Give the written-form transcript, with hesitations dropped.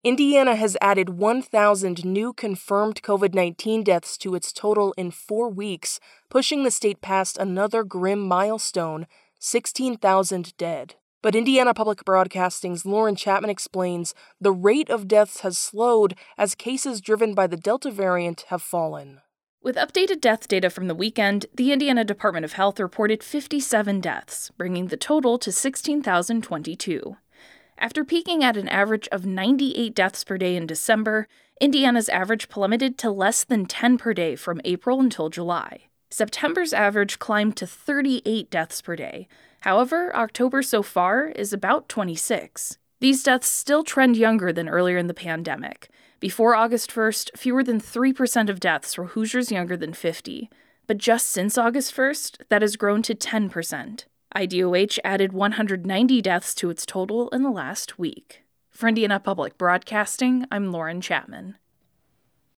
Indiana has added 1,000 new confirmed COVID-19 deaths to its total in 4 weeks, pushing the state past another grim milestone, 16,000 dead. But Indiana Public Broadcasting's Lauren Chapman explains the rate of deaths has slowed as cases driven by the Delta variant have fallen. With updated death data from the weekend, the Indiana Department of Health reported 57 deaths, bringing the total to 16,022. After peaking at an average of 98 deaths per day in December, Indiana's average plummeted to less than 10 per day from April until July. September's average climbed to 38 deaths per day. However, October so far is about 26. These deaths still trend younger than earlier in the pandemic. Before August 1st, fewer than 3% of deaths were Hoosiers younger than 50. But just since August 1st, that has grown to 10%. IDOH added 190 deaths to its total in the last week. For Indiana Public Broadcasting, I'm Lauren Chapman.